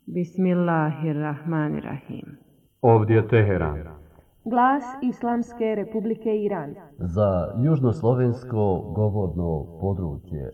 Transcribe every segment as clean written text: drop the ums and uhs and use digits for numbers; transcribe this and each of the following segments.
Bismillahirrahmanirrahim. Ovdje je Teheran. Glas Islamske Republike Iran. Za južnoslovensko govorno područje.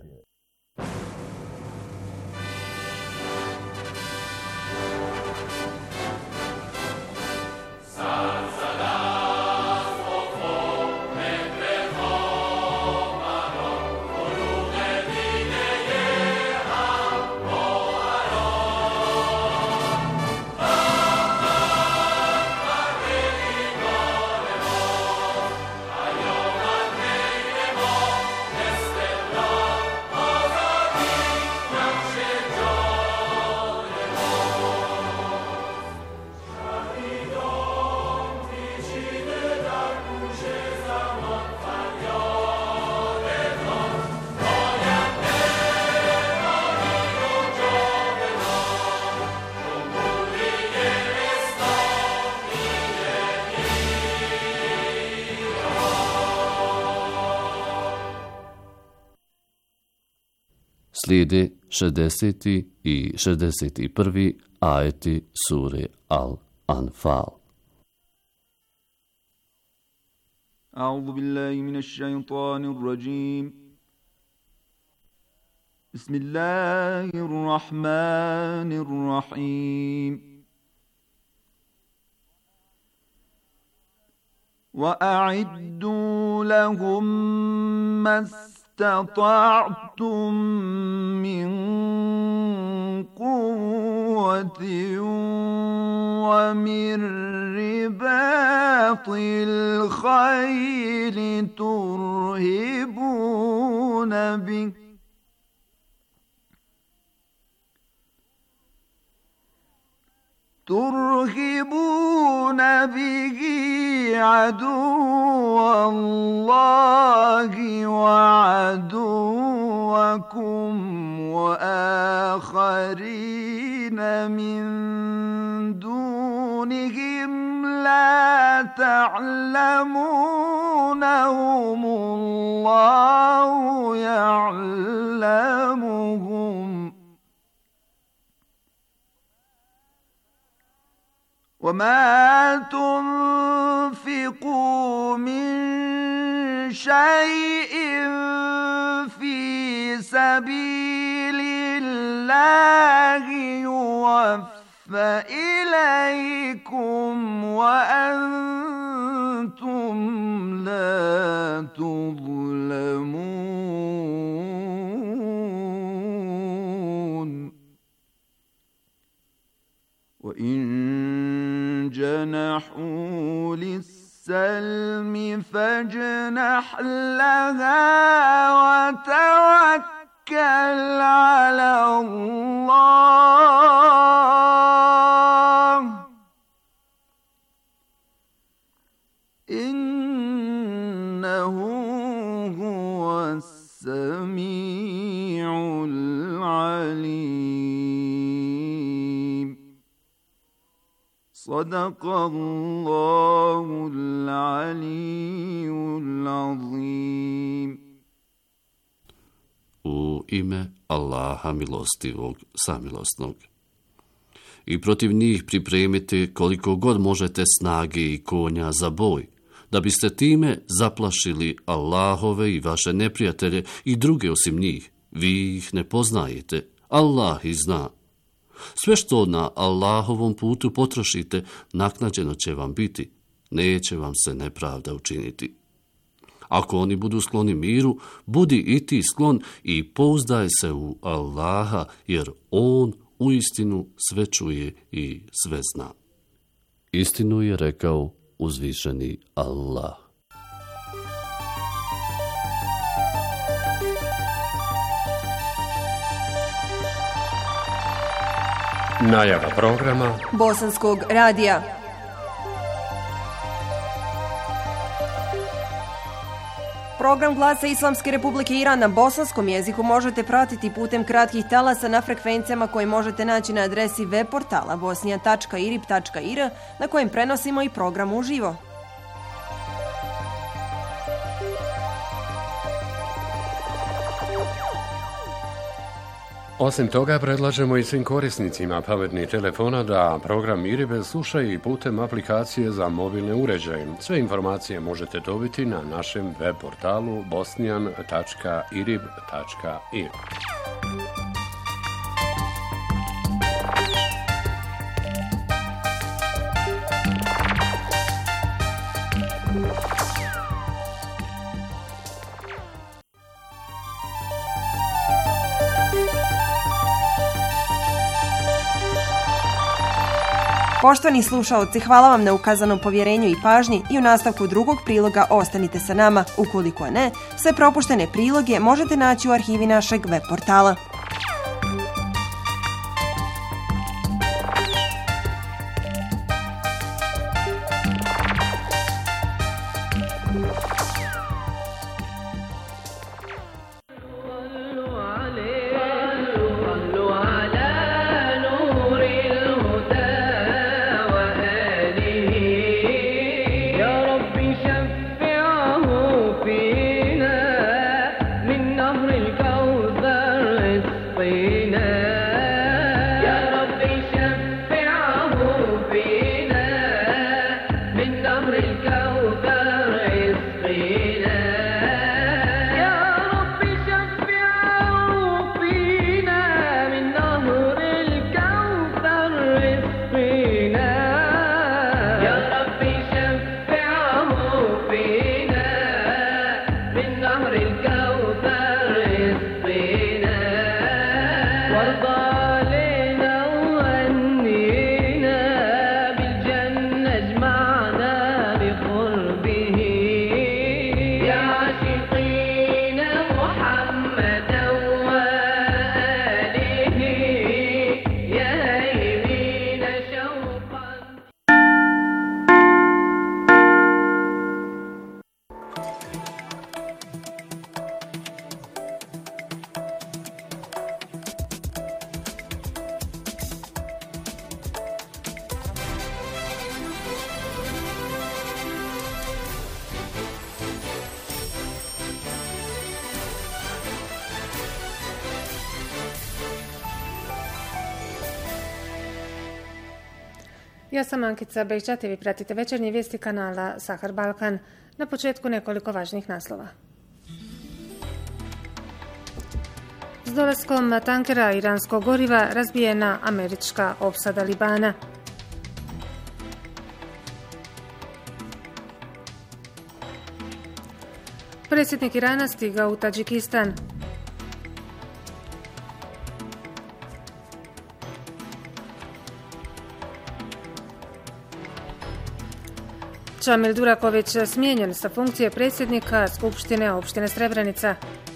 Slijede 60. i 61. ajeti sure Al-Anfal. A'udhu billahi minash shaitanir rajim. Bismillahirrahmanirrahim. وَأَعِدُّوا لَهُم مَّا اسْتَطَعْتُم مِّن قُوَّةٍ وَمِن رِّبَاطِ الْخَيْلِ ترهبون به عدو الله وعدوكم وآخرين من دونهم لا تعلمونهم الله يعلمهم وما تنفقوا من شيء في سبيل الله يوفى إليكم وأنتم لا تظلمون وإن جنحوا للسلم فاجنح لها وتوكل على الله إنه هو السميع العليم صدق الله العلي العظيم. U ime Allaha milostivog, samilosnog. I protiv njih pripremite koliko god možete snage i konja za boj, da biste time zaplašili Allahove i vaše neprijatelje i druge osim njih. Vi ih ne poznajete, Allah ih zna. Sve što na Allahovom putu potrošite, naknađeno će vam biti, neće vam se nepravda učiniti. Ako oni budu skloni miru, budi i ti sklon i pouzdaj se u Allaha, jer On uistinu sve čuje i sve zna. Istinu je rekao uzvišeni Allah. Najava programa Bosanskog radija. Program Glasa Islamske Republike Iran na bosanskom jeziku možete pratiti putem kratkih talasa na frekvencijama koje možete naći na adresi web portala bosnija.irib.ir na kojem prenosimo i program uživo. Osim toga, predlažemo i svim korisnicima pametnih telefona da program IRIB slušaju i putem aplikacije za mobilne uređaje. Sve informacije možete dobiti na našem web portalu bosnian.irib.ir. Poštovani slušaoci, hvala vam na ukazanom povjerenju i pažnji i u nastavku drugog priloga ostanite sa nama. Ukoliko ne, sve propuštene priloge možete naći u arhivi našeg web portala. Ja sam Ankica Bejčat i vi pratite večernje vijesti kanala Sahar Balkan. Na početku nekoliko važnih naslova. S dolaskom tankera iranskog goriva razbijena američka opsada Libana. Predsjednik Irana stigao u Tadžikistan. Čamil Duraković smijenjen sa funkcije predsjednika Skupštine opštine Srebrenica.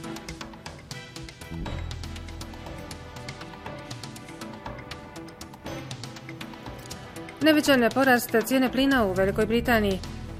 Neviđen je porast cijene plina u Velikoj Britaniji.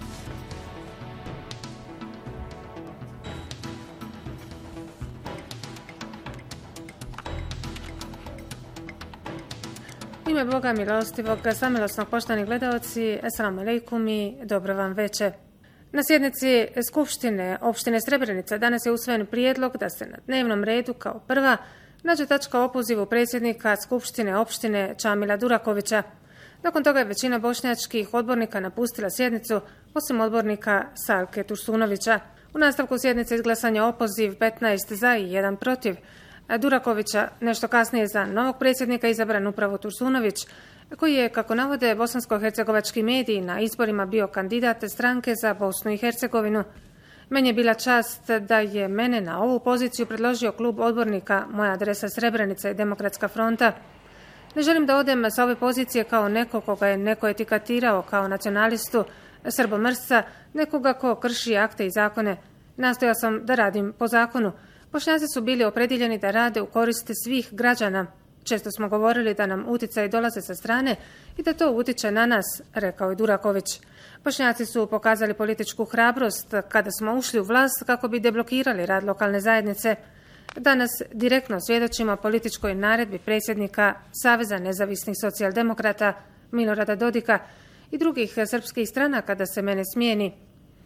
U ime Boga milostivog, samilosnog, poštovani gledaoci, assalamu alaikum i dobro vam veče. Na sjednici Skupštine opštine Srebrenica danas je usvojen prijedlog da se na dnevnom redu kao prva nađe tačka o opozivu predsjednika Skupštine opštine Čamila Durakovića. Nakon toga je većina bošnjačkih odbornika napustila sjednicu, osim odbornika Salke Tursunovića. U nastavku sjednice izglasan je opoziv 15 za i 1 protiv Durakovića. Nešto kasnije za novog predsjednika izabran upravo Tursunović, koji je, kako navode bosansko-hercegovački mediji, na izborima bio kandidat stranke za Bosnu i Hercegovinu. Meni je bila čast da je mene na ovu poziciju predložio klub odbornika Moja adresa Srebrenica i Demokratska fronta. Ne želim da odem sa ove pozicije kao neko koga je neko etiketirao kao nacionalistu, srbomrsca, nekoga ko krši akte i zakone. Nastojao sam da radim po zakonu. Bošnjaci su bili opredjeljeni da rade u korist svih građana. Često smo govorili da nam utjecaji dolaze sa strane i da to utiče na nas, rekao je Duraković. Bošnjaci su pokazali političku hrabrost kada smo ušli u vlast kako bi deblokirali rad lokalne zajednice. Danas direktno svjedočimo političkoj naredbi predsjednika Saveza nezavisnih socijaldemokrata Milorada Dodika i drugih srpskih stranaka da se mene smijeni.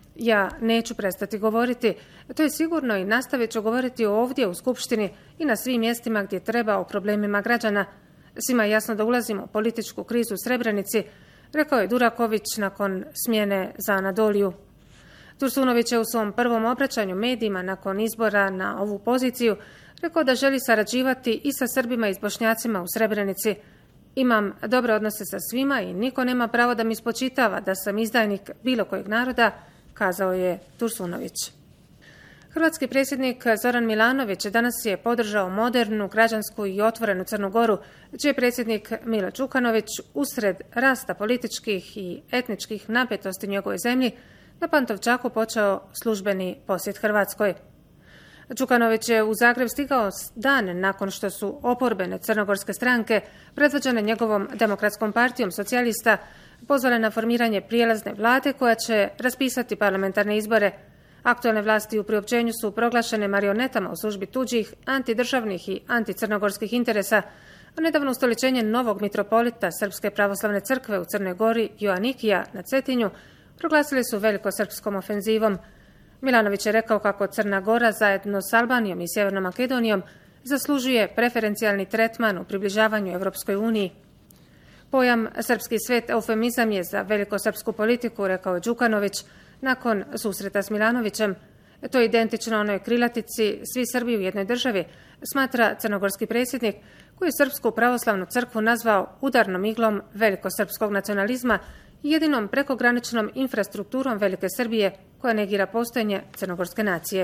Ja neću prestati govoriti, to je sigurno, i nastavit ću govoriti ovdje u Skupštini i na svim mjestima gdje treba o problemima građana. Svima je jasno da ulazimo u političku krizu u Srebrenici, rekao je Duraković nakon smjene za Anadoliju. Tursunović je u svom prvom obraćanju medijima nakon izbora na ovu poziciju rekao da želi sarađivati i sa Srbima i s Bošnjacima u Srebrenici. Imam dobre odnose sa svima i niko nema pravo da mi spočitava da sam izdajnik bilo kojeg naroda, kazao je Tursunović. Hrvatski predsjednik Zoran Milanović danas je podržao modernu, građansku i otvorenu Crnu Goru, čiji je predsjednik Milo Đukanović usred rasta političkih i etničkih napetosti u njegovoj zemlji na Pantovčaku počeo službeni posjet Hrvatskoj. Đukanović je u Zagreb stigao dan nakon što su oporbene crnogorske stranke, predvođene njegovom Demokratskom partijom socijalista, pozvale na formiranje prijelazne vlade koja će raspisati parlamentarne izbore. Aktualne vlasti u priopćenju su proglašene marionetama u službi tuđih, antidržavnih i anticrnogorskih interesa, a nedavno ustoličenje novog mitropolita Srpske pravoslavne crkve u Crnoj Gori, Joanikija na Cetinju, proglasili su velikosrpskom ofenzivom. Milanović je rekao kako Crna Gora zajedno s Albanijom i Sjevernom Makedonijom zaslužuje preferencijalni tretman u približavanju Europskoj uniji. Pojam srpski svet eufemizam je za velikosrpsku politiku, rekao je Đukanović nakon susreta s Milanovićem. To je identično onoj krilatici svi Srbi u jednoj državi, smatra crnogorski predsjednik, koji je Srpsku pravoslavnu crkvu nazvao udarnom iglom velikosrpskog nacionalizma i jedinom prekograničnom infrastrukturom Velike Srbije koja negira postojanje crnogorske nacije.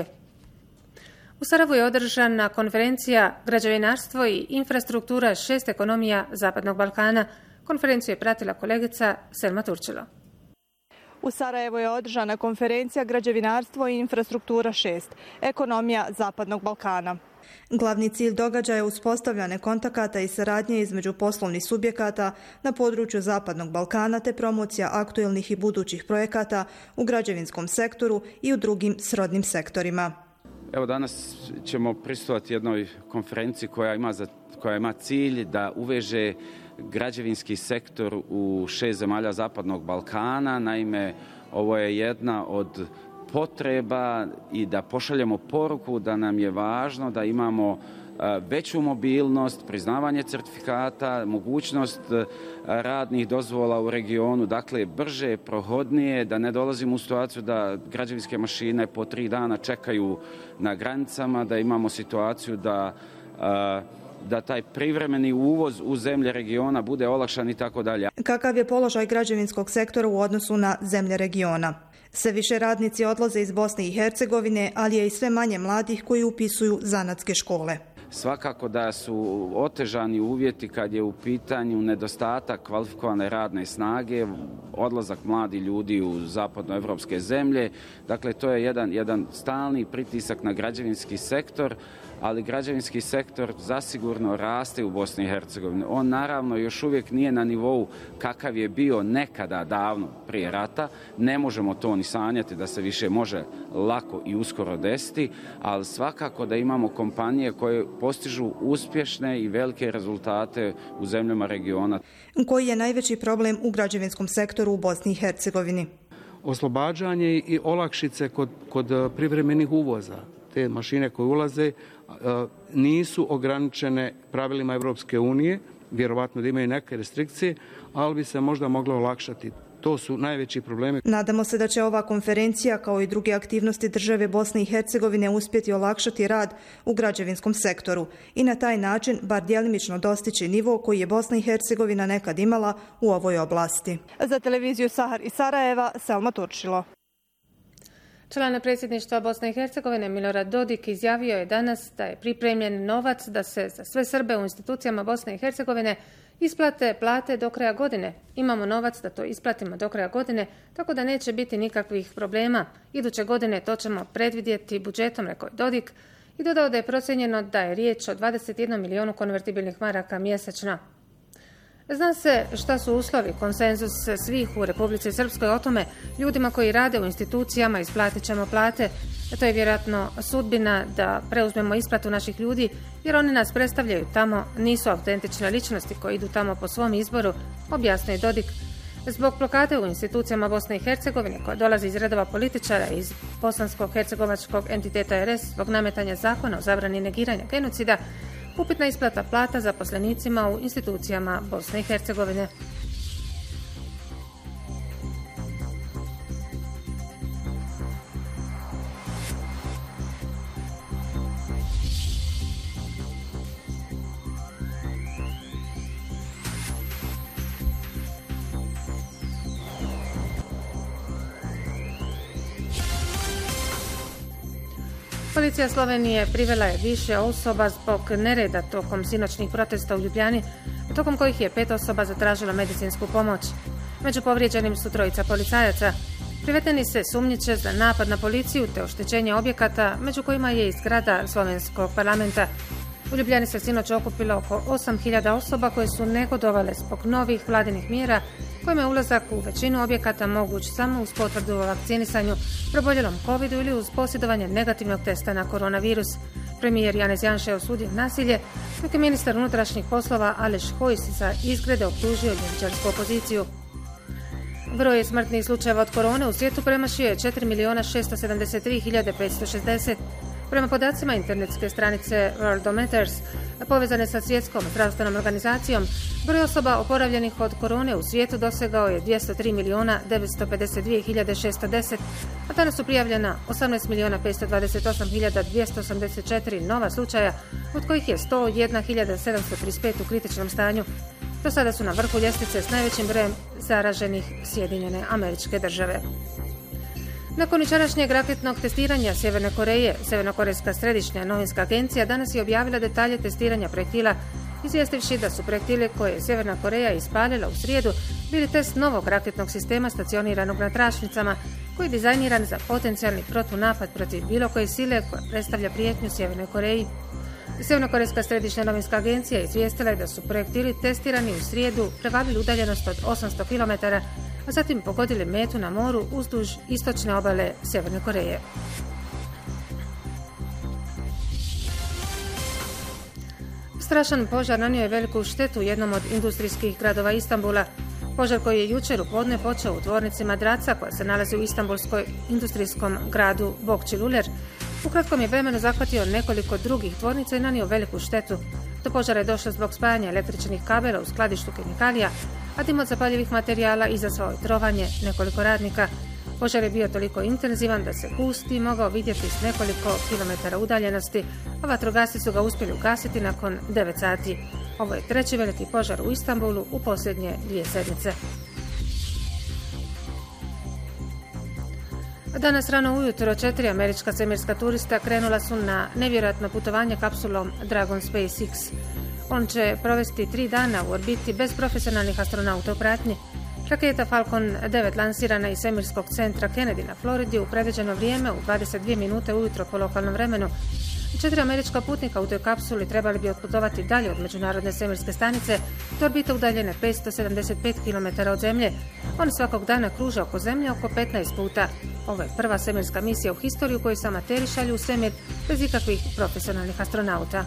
U Sarajevu je održana konferencija Građevinarstvo i infrastruktura 6 ekonomija Zapadnog Balkana. Konferenciju je pratila kolegica Selma Turčilo. U Sarajevu je održana konferencija Građevinarstvo i infrastruktura 6 ekonomija Zapadnog Balkana. Glavni cilj događaja je uspostavljanje kontakata i saradnje između poslovnih subjekata na području Zapadnog Balkana te promocija aktuelnih i budućih projekata u građevinskom sektoru i u drugim srodnim sektorima. Evo danas ćemo prisustvovati jednoj konferenciji koja ima cilj da uveže građevinski sektor u 6 zemalja Zapadnog Balkana. Naime, ovo je jedna od potreba i da pošaljemo poruku da nam je važno da imamo veću mobilnost, priznavanje certifikata, mogućnost radnih dozvola u regionu, dakle brže, prohodnije, da ne dolazimo u situaciju da građevinske mašine po 3 dana čekaju na granicama, da imamo situaciju da taj privremeni uvoz u zemlje regiona bude olakšan i tako dalje. Kakav je položaj građevinskog sektora u odnosu na zemlje regiona? Sve više radnici odlaze iz Bosne i Hercegovine, ali je i sve manje mladih koji upisuju zanatske škole. Svakako da su otežani uvjeti kad je u pitanju nedostatak kvalifikovane radne snage, odlazak mladih ljudi u zapadnoevropske zemlje. Dakle, to je jedan stalni pritisak na građevinski sektor, ali građevinski sektor zasigurno raste u Bosni i Hercegovini. On naravno još uvijek nije na nivou kakav je bio nekada davno prije rata. Ne možemo to ni sanjati da se više može lako i uskoro desiti, ali svakako da imamo kompanije koje postižu uspješne i velike rezultate u zemljama regiona. Koji je najveći problem u građevinskom sektoru u Bosni i Hercegovini? Oslobađanje i olakšice kod privremenih uvoza. Te mašine koje ulaze nisu ograničene pravilima Europske unije, vjerovatno da imaju neke restrikcije, ali bi se možda moglo olakšati. To su najveći problemi. Nadamo se da će ova konferencija, kao i druge aktivnosti države Bosne i Hercegovine, uspjeti olakšati rad u građevinskom sektoru i na taj način bar djelimično dostići nivo koji je Bosna i Hercegovina nekad imala u ovoj oblasti. Za televiziju Sahar iz Sarajeva, Selma Turčilo. Član predsjedništva Bosne i Hercegovine Milorad Dodik izjavio je danas da je pripremljen novac da se za sve Srbe u institucijama Bosne i Hercegovine isplate plate do kraja godine. Imamo novac da to isplatimo do kraja godine, tako da neće biti nikakvih problema. Iduće godine to ćemo predvidjeti budžetom, rekao je Dodik, i dodao da je procijenjeno da je riječ o 21 milijunu konvertibilnih maraka mjesečno. Zna se šta su uslovi, konsenzus svih u Republici Srpskoj o tome, ljudima koji rade u institucijama isplatit ćemo plate. To je vjerojatno sudbina da preuzmemo isplatu naših ljudi, jer oni nas predstavljaju tamo, nisu autentične ličnosti koji idu tamo po svom izboru, objasnio je Dodik. Zbog blokade u institucijama Bosne i Hercegovine, koja dolazi iz redova političara iz bosansko-hercegovačkog entiteta RS zbog nametanja zakona o zabrani negiranja genocida, upitna isplata plata zaposlenicima u institucijama Bosne i Hercegovine. Policija Slovenije privela je više osoba zbog nereda tokom sinoćnih protesta u Ljubljani, tokom kojih je 5 osoba zatražilo medicinsku pomoć. Među povrijeđenim su 3 policajaca. Privedeni se sumnjiče za napad na policiju te oštećenje objekata, među kojima je i zgrada Slovenskog parlamenta. U Ljubljani se sinoć okupilo oko 8.000 osoba koje su negodovale zbog novih vladinih mjera kojima je ulazak u većinu objekata moguć samo uz potvrdu o vakcinisanju, proboljelom covidu ili uz posjedovanje negativnog testa na koronavirus. Premijer Janez Janša je osudio nasilje, dok je ministar unutrašnjih poslova Aleš Hojs za izgrede optužio ljevičarsku opoziciju. Broj smrtnih slučajeva od korone u svijetu premašio je 4.673.560. Prema podacima internetske stranice Worldometers, povezane sa Svjetskom zdravstvenom organizacijom, broj osoba oporavljenih od korone u svijetu dosegao je 203.952.610, a danas su prijavljena 18.528.284 nova slučaja, od kojih je 101.735 u kritičnom stanju. Do sada su na vrhu ljestvice s najvećim brojem zaraženih Sjedinjene Američke Države. Nakon jučerašnjeg raketnog testiranja Sjeverne Koreje, Sjevernokorejska središnja novinska agencija danas je objavila detalje testiranja projektila, izvijestivši da su projektili koje je Sjeverna Koreja ispalila u srijedu bili test novog raketnog sistema stacioniranog na tračnicama, koji je dizajniran za potencijalni protunapad protiv bilo koje sile koja predstavlja prijetnju Sjevernoj Koreji. Sjevernokorejska središnja novinska agencija izvijestila je da su projektili testirani u srijedu prevalili udaljenost od 800 km, a zatim pogodili metu na moru uzduž istočne obale Sjeverne Koreje. Strašan požar nanio je veliku štetu u jednom od industrijskih gradova Istanbula. Požar koji je jučer u podne počeo u tvornici madraca koja se nalazi u istanbulskoj industrijskom gradu Bokçiluler. U kratkom je vremenu zahvatio nekoliko drugih tvornica i nanio veliku štetu. Do požara je došlo zbog spajanja električnih kabela u skladištu kemikalija, a dim od zapaljivih materijala izazvao je trovanje nekoliko radnika. Požar je bio toliko intenzivan da se gusti mogao vidjeti s nekoliko kilometara udaljenosti, a vatrogasci su ga uspjeli ugasiti nakon 9 sati. Ovo je 3. veliki požar u Istanbulu u posljednje 2 sedmice. Danas rano ujutro 4 američka svemirska turista krenula su na nevjerojatno putovanje kapsulom Dragon Space X. On će provesti 3 dana u orbiti bez profesionalnih astronauta u pratnji. Raketa Falcon 9 lansirana iz svemirskog centra Kennedy na Floridi u predviđeno vrijeme u 22 minute ujutro po lokalnom vremenu. 4 američka putnika u toj kapsuli trebali bi otputovati dalje od Međunarodne svemirske stanice do orbite udaljene 575 km od Zemlje. Oni svakog dana kruže oko Zemlje oko 15 puta. Ovo je prva svemirska misija u historiju koju se amateri šalju u svemir bez ikakvih profesionalnih astronauta.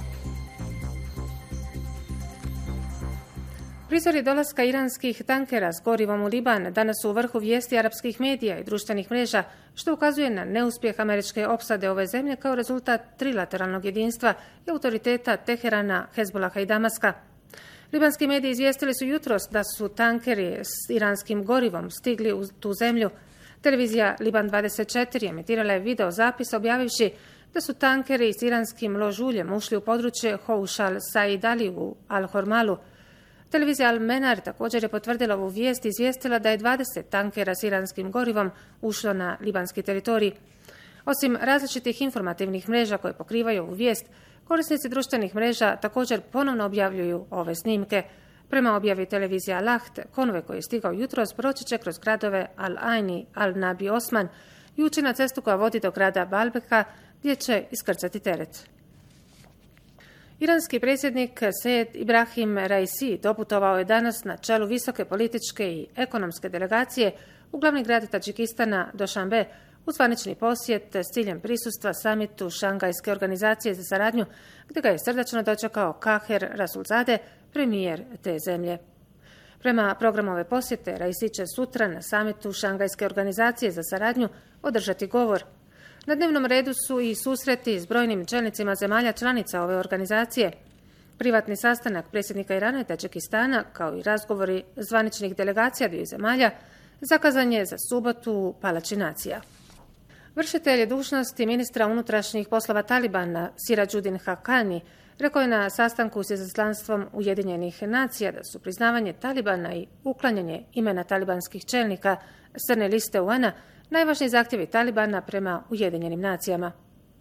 Prizori dolaska iranskih tankera s gorivom u Liban danas su u vrhu vijesti arapskih medija i društvenih mreža, što ukazuje na neuspjeh američke opsade ove zemlje kao rezultat trilateralnog jedinstva i autoriteta Teherana, Hezbolaha i Damaska. Libanski mediji izvijestili su jutros da su tankeri s iranskim gorivom stigli u tu zemlju. Televizija Liban 24 emitirala je video zapis objavivši da su tankeri s iranskim ložuljem ušli u područje Houš al-Said Ali u Al-Hormalu. Televizija Al-Menar također je potvrdila ovu vijest i izvijestila da je 20 tankera s iranskim gorivom ušlo na libanski teritorij. Osim različitih informativnih mreža koje pokrivaju ovu vijest, korisnici društvenih mreža također ponovno objavljuju ove snimke. Prema objavi televizija Al-Ahd, konvoj koji je stigao jutros proći će kroz gradove Al-Aini, Al-Nabi Osman i ući na cestu koja vodi do grada Balbeka gdje će iskrcati teret. Iranski predsjednik Said Ibrahim Raisi doputovao je danas na čelu visoke političke i ekonomske delegacije u glavni grad Tadžikistana Došanbe u zvanični posjet s ciljem prisustva samitu Šangajske organizacije za saradnju, gdje ga je srdačno dočekao Kaher Rasulzade, premijer te zemlje. Prema programu ove posjete, Raisi će sutra na samitu Šangajske organizacije za saradnju održati govor. Na dnevnom redu su i susreti s brojnim čelnicima zemalja članica ove organizacije. Privatni sastanak predsjednika Irana i Tadžikistana, kao i razgovori zvaničnih delegacija dviju zemalja, zakazan je za subotu u Palači nacija. Vršitelj dužnosti ministra unutrašnjih poslova Talibana Sirađudin Hakani rekao je na sastanku s izaslanstvom Ujedinjenih nacija da su priznavanje Talibana i uklanjanje imena talibanskih čelnika s crne liste UN-a najvažniji zahtjevi Talibana prema Ujedinjenim nacijama.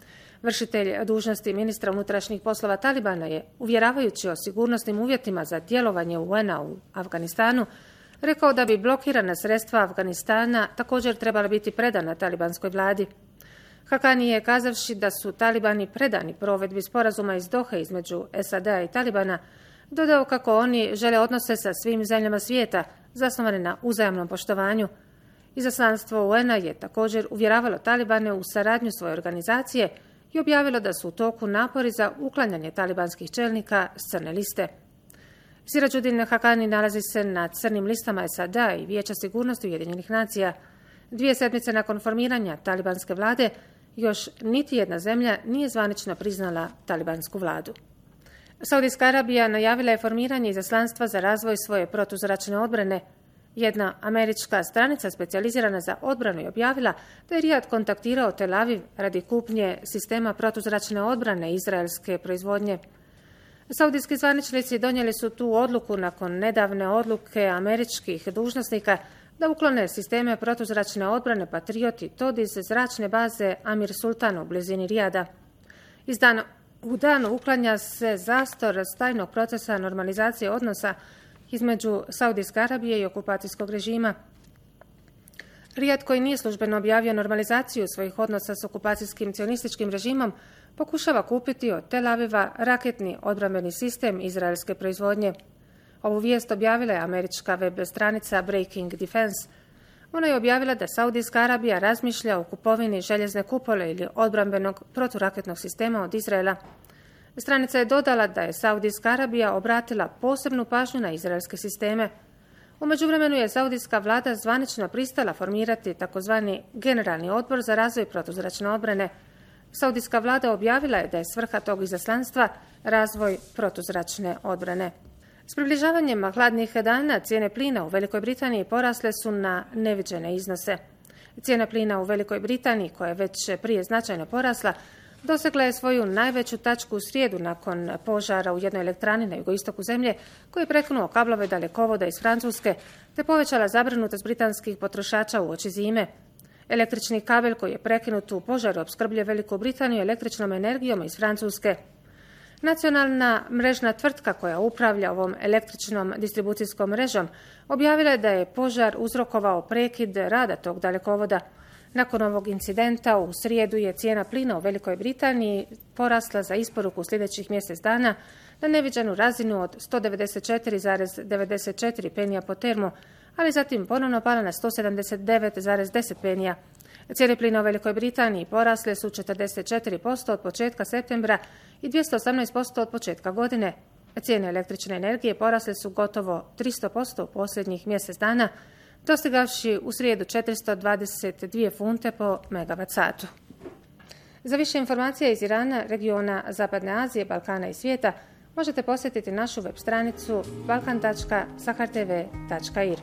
Vršitelj dužnosti ministra unutrašnjih poslova Talibana je, uvjeravajući o sigurnosnim uvjetima za djelovanje UN-a u Afganistanu, rekao da bi blokirana sredstva Afganistana također trebala biti predana talibanskoj vladi. Hakani je, kazavši da su Talibani predani provedbi sporazuma iz Dohe između SAD-a i Talibana, dodao kako oni žele odnose sa svim zemljama svijeta zasnovane na uzajamnom poštovanju. Izaslanstvo UN-a je također uvjeravalo Talibane u saradnju svoje organizacije i objavilo da su u toku napori za uklanjanje talibanskih čelnika s crne liste. Sirađudin Hakani nalazi se na crnim listama SAD-a i Vijeća sigurnosti Ujedinjenih nacija. 2 sedmice nakon formiranja talibanske vlade, još niti jedna zemlja nije zvanično priznala talibansku vladu. Saudijska Arabija najavila je formiranje izaslanstva za razvoj svoje protuzračne odbrane. Jedna američka stranica specijalizirana za odbranu je objavila da je Rijad kontaktirao Tel Aviv radi kupnje sistema protuzračne odbrane izraelske proizvodnje. Saudijski zvaničnici donijeli su tu odluku nakon nedavne odluke američkih dužnosnika da uklone sisteme protuzračne odbrane Patriot i TOD iz zračne baze Amir Sultan u blizini Rijada. Iz dana u dan uklanja se zastor tajnog procesa normalizacije odnosa između Saudijske Arabije i okupacijskog režima. Rijad, koji nije službeno objavio normalizaciju svojih odnosa s okupacijskim cionističkim režimom, pokušava kupiti od Tel Aviva raketni odbrambeni sistem izraelske proizvodnje. Ovu vijest objavila je američka web stranica Breaking Defense. Ona je objavila da Saudijska Arabija razmišlja o kupovini željezne kupole ili odbrambenog proturaketnog sistema od Izraela. Stranica je dodala da je Saudijska Arabija obratila posebnu pažnju na izraelske sisteme. U međuvremenu je saudijska vlada zvanično pristala formirati takozvani Generalni odbor za razvoj protuzračne odbrane. Saudijska vlada objavila je da je svrha tog izaslanstva razvoj protuzračne odbrane. S približavanjem hladnih dana cijene plina u Velikoj Britaniji porasle su na neviđene iznose. Cijena plina u Velikoj Britaniji, koja je već prije značajno porasla, dosegla je svoju najveću tačku u srijedu nakon požara u jednoj elektrani na jugoistoku zemlje koji je prekinuo kablove dalekovoda iz Francuske te povećala zabrinutost britanskih potrošača uoči zime. Električni kabel koji je prekinut u požaru opskrbljuje Veliku Britaniju električnom energijom iz Francuske. Nacionalna mrežna tvrtka koja upravlja ovom električnom distribucijskom mrežom objavila je da je požar uzrokovao prekid rada tog dalekovoda. Nakon ovog incidenta u srijedu je cijena plina u Velikoj Britaniji porasla za isporuku sljedećih mjesec dana na neviđenu razinu od 194,94 penija po termu, ali zatim ponovno pala na 179,10 penija. Cijene plina u Velikoj Britaniji porasle su 44% od početka septembra i 218% od početka godine. Cijene električne energije porasle su gotovo 300% u posljednjih mjesec dana, dostigavši u srijedu 422 funte po megavat satu. Za više informacija iz Irana, regiona Zapadne Azije, Balkana i svijeta možete posjetiti našu web stranicu balkan.sahartv.ir.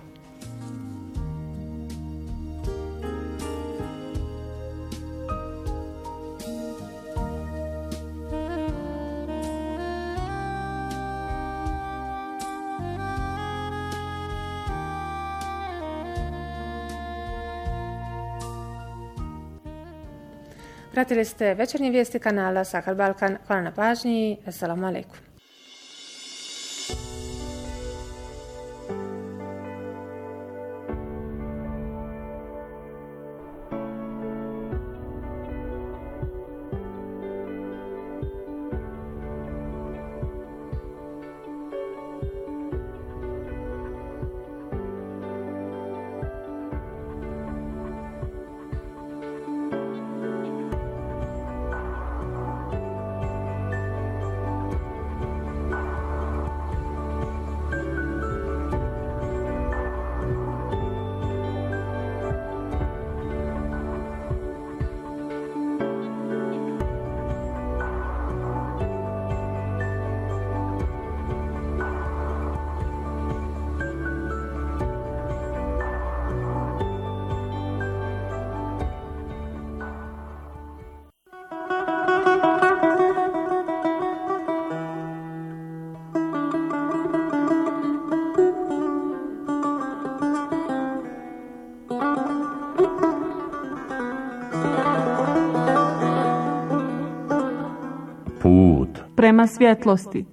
Pratili ste večernje vijesti kanala Sahar Balkan. Hvala na pažnji. Assalamu alaikum. prema svjetlosti.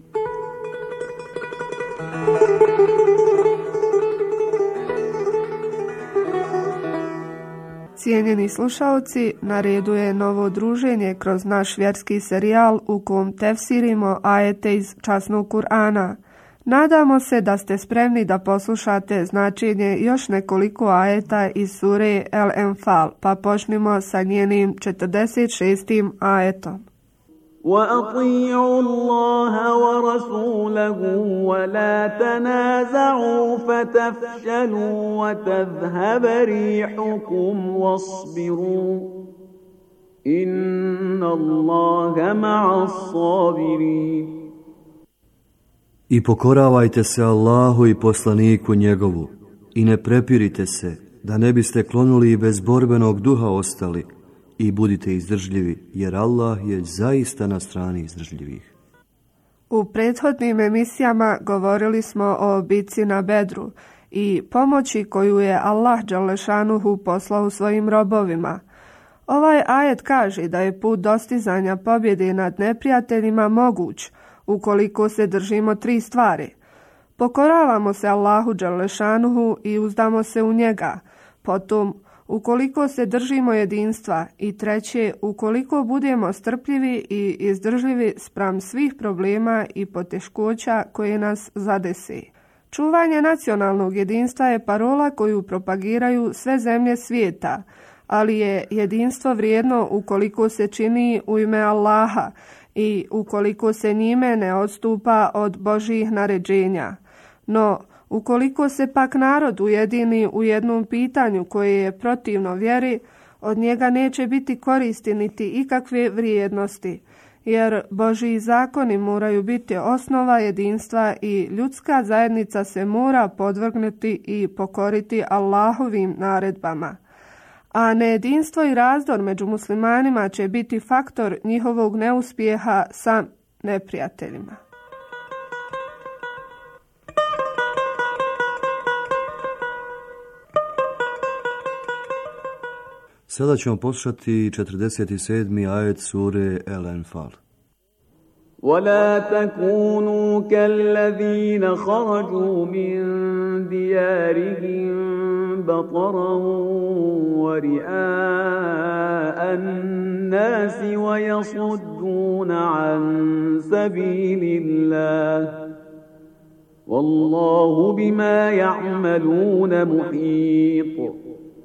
Cijenjeni slušalci, na redu je novo druženje kroz naš vjerski serijal u kom tefsirimo ajete iz časnog Kur'ana. Nadamo se da ste spremni da poslušate značenje još nekoliko ajeta iz sure El-Enfal, pa počnimo sa njenim 46. ajetom. وَأَطِيعُوا اللَّهَ وَرَسُولَهُ وَلَا تَنَازَعُوا فَتَفْشَلُوا وَتَذْهَبَ رِيحُكُمْ وَاصْبِرُوا إِنَّ اللَّهَ مَعَ الصَّابِرِينَ. I pokoravajte se Allahu i poslaniku njegovu i ne prepirite se, da ne biste klonuli i bez borbenog duha ostali, i budite izdržljivi, jer Allah je zaista na strani izdržljivih. U prethodnim emisijama govorili smo o bitci na Bedru i pomoći koju je Allah dželešanuhu poslao svojim robovima. Ovaj ajet kaže da je put dostizanja pobjede nad neprijateljima moguć ukoliko se držimo 3 stvari. Pokoravamo se Allahu dželešanuhu i uzdamo se u njega, potom ukoliko se držimo jedinstva i treće, ukoliko budemo strpljivi i izdržljivi spram svih problema i poteškoća koje nas zadese. Čuvanje nacionalnog jedinstva je parola koju propagiraju sve zemlje svijeta, ali je jedinstvo vrijedno ukoliko se čini u ime Allaha i ukoliko se njime ne odstupa od Božjih naređenja. No, ukoliko se pak narod ujedini u jednom pitanju koje je protivno vjeri, od njega neće biti koristi niti ikakve vrijednosti, jer Božji zakoni moraju biti osnova jedinstva i ljudska zajednica se mora podvrgnuti i pokoriti Allahovim naredbama. A nejedinstvo i razdor među muslimanima će biti faktor njihovog neuspjeha sa neprijateljima. Sada ćemo poslušati 47. ajet sure El-Enfal. وَلَا تَكُونُوا كَالَّذِينَ خَرَجُوا مِنْ دِيَارِهِمْ بَطَرًا وَرِئَاءَ النَّاسِ وَيَصُدُّونَ عَنْ سَبِيلِ اللَّهِ وَاللَّهُ بِمَا يَعْمَلُونَ مُحِيطٌ.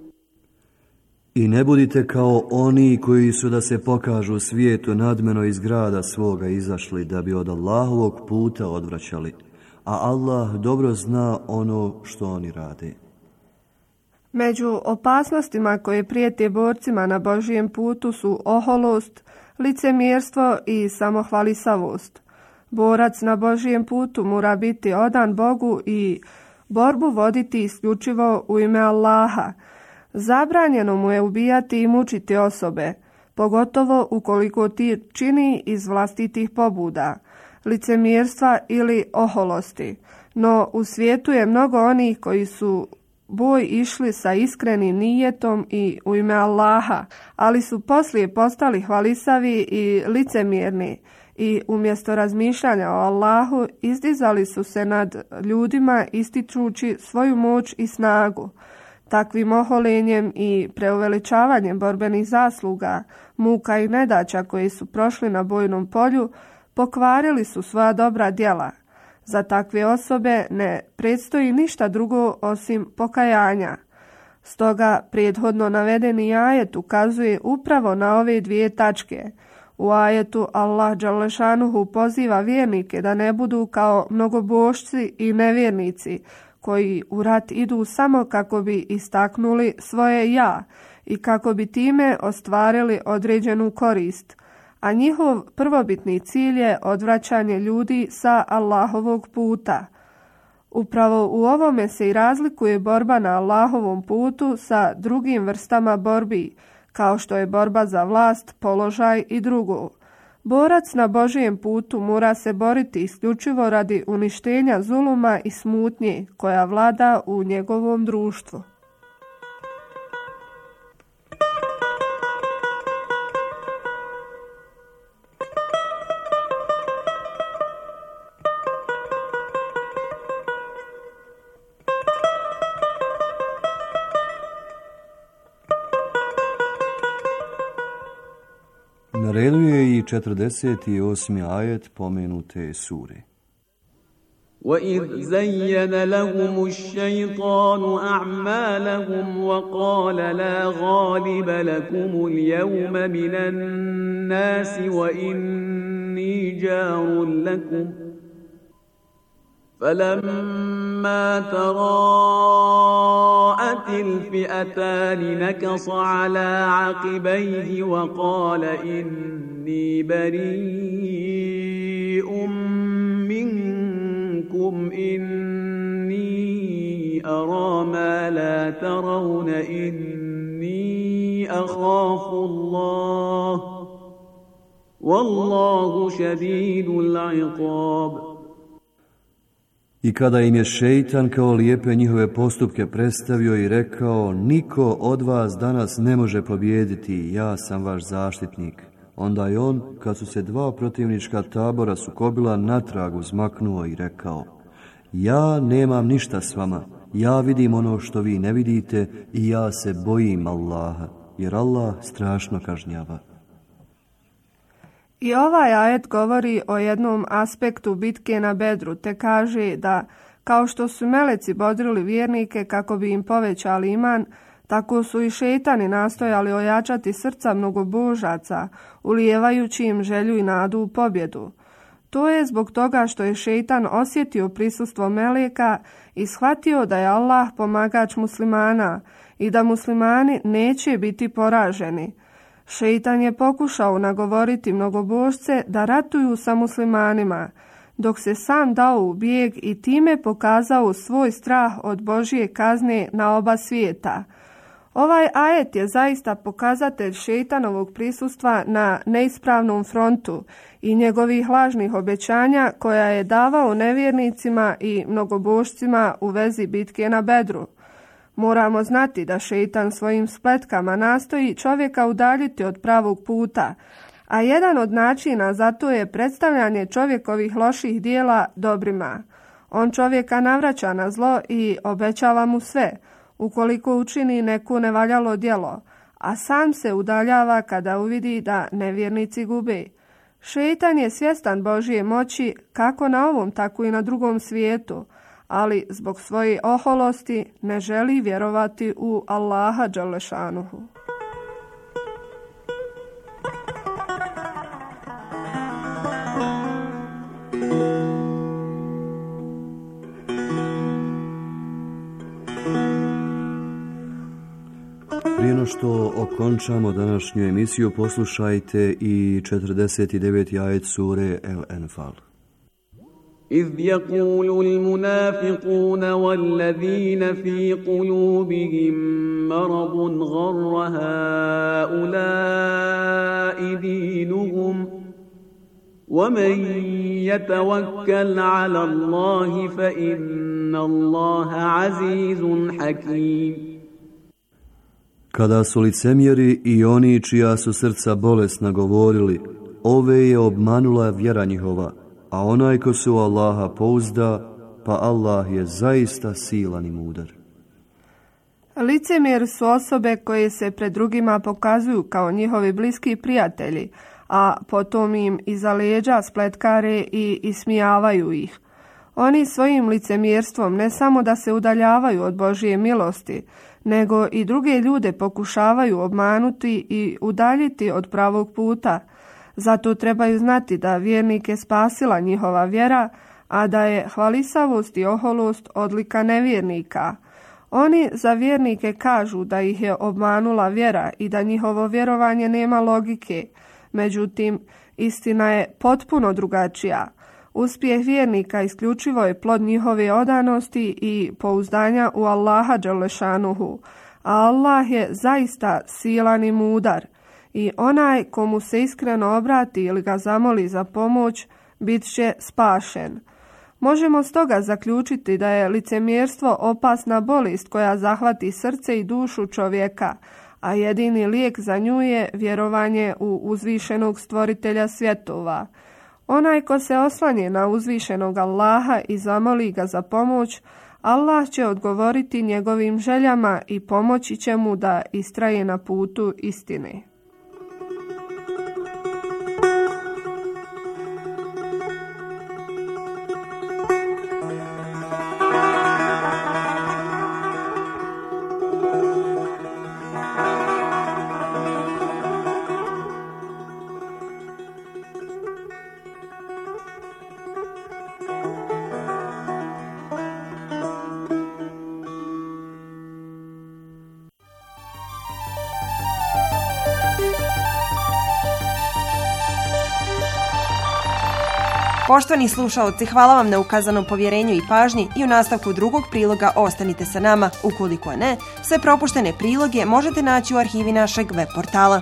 I ne budite kao oni koji su da se pokažu svijetu nadmeno iz grada svoga izašli da bi od Allahovog puta odvraćali, a Allah dobro zna ono što oni rade. Među opasnostima koje prijete borcima na Božjem putu su oholost, licemjerstvo i samohvalisavost. Borac na Božjem putu mora biti odan Bogu i borbu voditi isključivo u ime Allaha. Zabranjeno mu je ubijati i mučiti osobe, pogotovo ukoliko ti čini iz vlastitih pobuda, licemjerstva ili oholosti. No u svijetu je mnogo onih koji su boj išli sa iskrenim nijetom i u ime Allaha, ali su poslije postali hvalisavi i licemjerni i umjesto razmišljanja o Allahu izdizali su se nad ljudima ističući svoju moć i snagu. Takvim oholenjem i preuveličavanjem borbenih zasluga, muka i nedaća koji su prošli na bojnom polju, pokvarili su svoja dobra djela. Za takve osobe ne predstoji ništa drugo osim pokajanja. Stoga prethodno navedeni ajet ukazuje upravo na ove 2 tačke. U ajetu Allah dželešanuhu poziva vjernike da ne budu kao mnogobošci i nevjernici, koji u rat idu samo kako bi istaknuli svoje ja i kako bi time ostvarili određenu korist, a njihov prvobitni cilj je odvraćanje ljudi sa Allahovog puta. Upravo u ovome se i razlikuje borba na Allahovom putu sa drugim vrstama borbi, kao što je borba za vlast, položaj i drugo. Borac na Božijem putu mora se boriti isključivo radi uništenja zuluma i smutnje koja vlada u njegovom društvu. redu je i 48. ajet pomenute sure. وَإِذْ زَيَّنَ لَهُمُ الشَّيْطَانُ أَعْمَالَهُمْ وَقَالَ لَا غَالِبَ لَكُمُ الْيَوْمَ مِنَ النَّاسِ وَإِنِّي جَارٌ لَكُمْ فَلَمَّا تَرَاءَتِ الْفِئَتَانِ نَكَصَ عَلَى عَقِبَيْهِ وَقَالَ إِنِّي بَرِيءٌ منكم إني أرى ما لا ترون إني أخاف الله والله شديد العقاب. I kada im je šeitan kao lijepe njihove postupke predstavio i rekao, niko od vas danas ne može pobijediti, ja sam vaš zaštitnik. Onda je on, kad su se dva protivnička tabora sukobila, natrag uzmaknuo i rekao, ja nemam ništa s vama, ja vidim ono što vi ne vidite i ja se bojim Allaha, jer Allah strašno kažnjava. I ovaj ajet govori o jednom aspektu bitke na Bedru, te kaže da, kao što su meleci bodrili vjernike kako bi im povećali iman, tako su i šejtani nastojali ojačati srca mnogobožaca, ulijevajući im želju i nadu u pobjedu. To je zbog toga što je šejtan osjetio prisustvo meleka i shvatio da je Allah pomagač muslimana i da muslimani neće biti poraženi. Šejtan je pokušao nagovoriti mnogobožce da ratuju sa muslimanima, dok se sam dao u bijeg i time pokazao svoj strah od Božje kazne na oba svijeta. Ovaj ajet je zaista pokazatelj šejtanovog prisustva na neispravnom frontu i njegovih lažnih obećanja koja je davao nevjernicima i mnogobožcima u vezi bitke na Bedru. Moramo znati da šejtan svojim spletkama nastoji čovjeka udaljiti od pravog puta, a jedan od načina za to je predstavljanje čovjekovih loših dijela dobrima. On čovjeka navraća na zlo i obećava mu sve, ukoliko učini neko nevaljalo djelo, a sam se udaljava kada uvidi da nevjernici gube. Šejtan je svjestan Božje moći kako na ovom, tako i na drugom svijetu, ali zbog svoje oholosti ne želi vjerovati u Allaha dželešanuhu. Prije no što okončamo današnju emisiju, poslušajte i 49. ajet sure El-Enfal. إذ يقول المنافقون والذين في قلوبهم مرض غر هؤلاء دينهم ومن يتوكل على الله فإن الله عزيز حكيم. Kada su licemjeri i oni čija su srca bolesna govorili, ove je obmanula vjera njihova, a onaj ko se u Allaha pouzda, pa Allah je zaista silan i mudar. Licemjer su osobe koje se pred drugima pokazuju kao njihovi bliski prijatelji, a potom im iza leđa spletkare i ismijavaju ih. Oni svojim licemjerstvom ne samo da se udaljavaju od Božje milosti, nego i druge ljude pokušavaju obmanuti i udaljiti od pravog puta. Zato trebaju znati da vjernike spasila njihova vjera, a da je hvalisavost i oholost odlika nevjernika. Oni za vjernike kažu da ih je obmanula vjera i da njihovo vjerovanje nema logike. Međutim, istina je potpuno drugačija. Uspjeh vjernika isključivo je plod njihove odanosti i pouzdanja u Allaha dželešanuhu, a Allah je zaista silan i mudar. I onaj komu se iskreno obrati ili ga zamoli za pomoć, bit će spašen. Možemo stoga zaključiti da je licemjerstvo opasna bolest koja zahvati srce i dušu čovjeka, a jedini lijek za nju je vjerovanje u uzvišenog stvoritelja svjetova. Onaj ko se oslanje na uzvišenog Allaha i zamoli ga za pomoć, Allah će odgovoriti njegovim željama i pomoći će mu da istraje na putu istine. Poštovani slušaoci, hvala vam na ukazanom povjerenju i pažnji i u nastavku drugog priloga ostanite sa nama. Ukoliko ne, sve propuštene priloge možete naći u arhivi našeg web portala.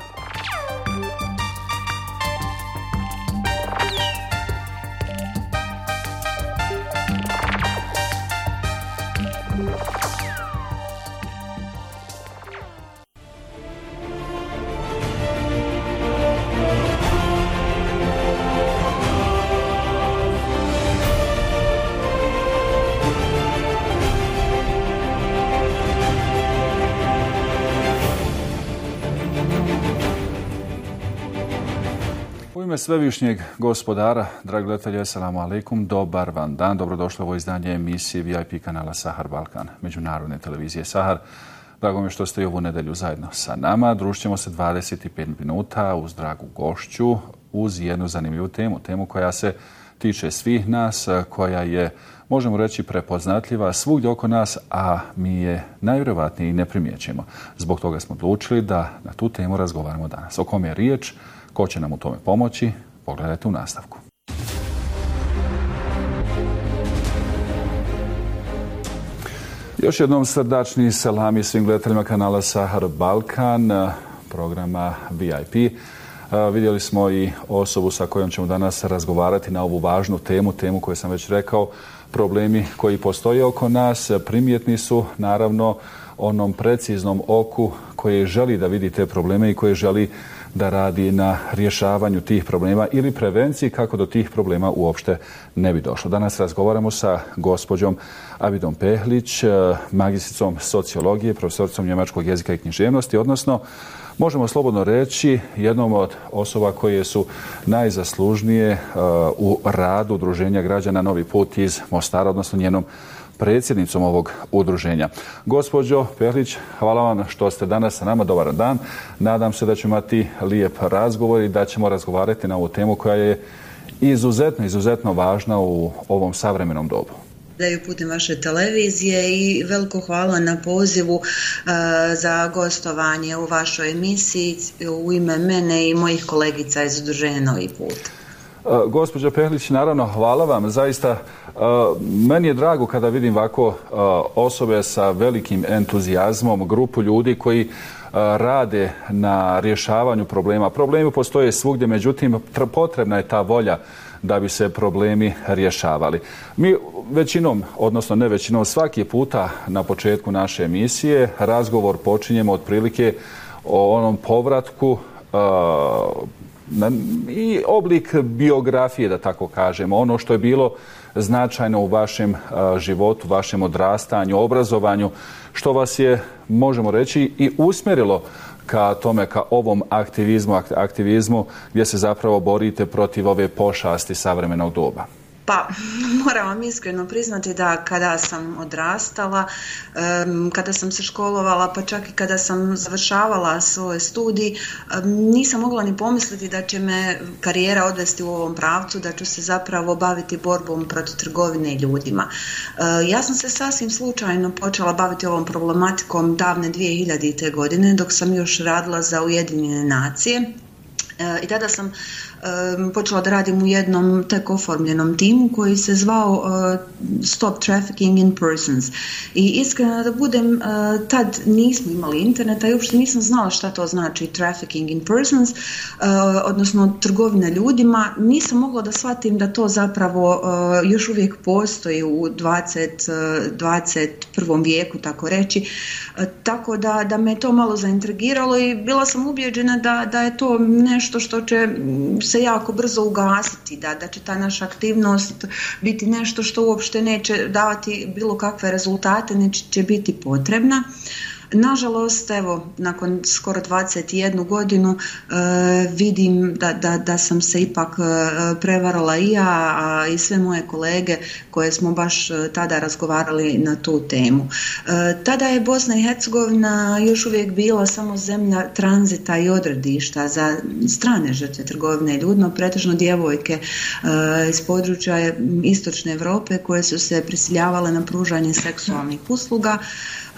U ime svevišnjeg gospodara, dragi gledatelji, assalamu alaikum, dobar vam dan, dobrodošli u ovo izdanje emisije VIP kanala Sahar Balkan, međunarodne televizije Sahar. Drago mi je što ste i ovu nedelju zajedno sa nama. Družit ćemo se 25 minuta uz dragu gošću, uz jednu zanimljivu temu koja se tiče svih nas, koja je, možemo reći, prepoznatljiva svugdje oko nas, a mi je najvjerojatnije i ne primjećujemo. Zbog toga smo odlučili da na tu temu razgovaramo danas. O kome je riječ? Ko će nam u tome pomoći? Pogledajte u nastavku. Još jednom srdačni selami svim gledateljima kanala Sahar Balkan, programa VIP. Vidjeli smo i osobu sa kojom ćemo danas razgovarati na ovu važnu temu koju sam već rekao. Problemi koji postoje oko nas primjetni su, naravno, onom preciznom oku koje želi da vidi te probleme i koje želi da radi na rješavanju tih problema ili prevenciji kako do tih problema uopšte ne bi došlo. Danas razgovaramo sa gospođom Abidom Pehlić, magistricom sociologije, profesoricom njemačkog jezika i književnosti, odnosno možemo slobodno reći jednom od osoba koje su najzaslužnije u radu Udruženja građana Novi put iz Mostara, odnosno njenom predsjednicom ovog udruženja. Gospođo Pehlić, hvala vam što ste danas sa nama. Dobar dan. Nadam se da ćemo imati lijep razgovor i da ćemo razgovarati na ovu temu koja je izuzetno važna u ovom savremenom dobu. Daju putem vaše televizije i veliko hvala na pozivu za gostovanje u vašoj emisiji u ime mene i mojih kolegica iz Udruženja Novi put. Gospođo Pehlić, naravno, hvala vam. Zaista, meni je drago kada vidim ovako osobe sa velikim entuzijazmom, grupu ljudi koji rade na rješavanju problema. Problemi postoje svugdje, međutim, potrebna je ta volja da bi se problemi rješavali. Mi većinom, odnosno ne većinom, svaki puta na početku naše emisije razgovor počinjemo otprilike o onom povratku i oblik biografije, da tako kažemo, ono što je bilo značajno u vašem životu, vašem odrastanju, obrazovanju, što vas je, možemo reći, i usmjerilo ka tome, ka ovom aktivizmu gdje se zapravo borite protiv ove pošasti savremenog doba. Pa, moram vam iskreno priznati da kada sam odrastala, kada sam se školovala, pa čak i kada sam završavala svoj studij, nisam mogla ni pomisliti da će me karijera odvesti u ovom pravcu, da ću se zapravo baviti borbom protiv trgovine ljudima. Ja sam se sasvim slučajno počela baviti ovom problematikom davne 2000. godine, dok sam još radila za Ujedinjene nacije. I tada sam počela da radim u jednom tek oformljenom timu koji se zvao Stop Trafficking in Persons. I iskreno da budem, tad nismo imali interneta i uopšte nisam znala šta to znači Trafficking in Persons, odnosno trgovina ljudima. Nisam mogla da shvatim da to zapravo još uvijek postoji u 21. vijeku, tako reći. Tako da me to malo zaintrigiralo i bila sam ubijeđena da je to nešto što će se jako brzo ugasiti, da će ta naša aktivnost biti nešto što uopšte neće davati bilo kakve rezultate, neće će biti potrebna. Nažalost, evo, nakon skoro 21 godinu vidim da sam se ipak prevarala i ja, a i sve moje kolege koje smo baš tada razgovarali na tu temu. Tada je Bosna i Hercegovina još uvijek bila samo zemlja tranzita i odredišta za strane žrtve trgovine ljudima, pretežno djevojke iz područja istočne Europe koje su se prisiljavale na pružanje seksualnih usluga.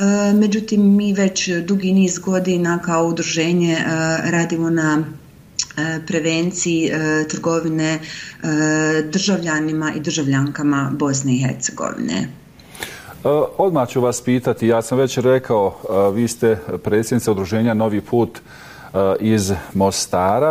Međutim, mi već dugi niz godina kao udruženje radimo na prevenciji trgovine državljanima i državljankama Bosne i Hercegovine. Odmah ću vas pitati, ja sam već rekao, vi ste predsjednica udruženja Novi put iz Mostara.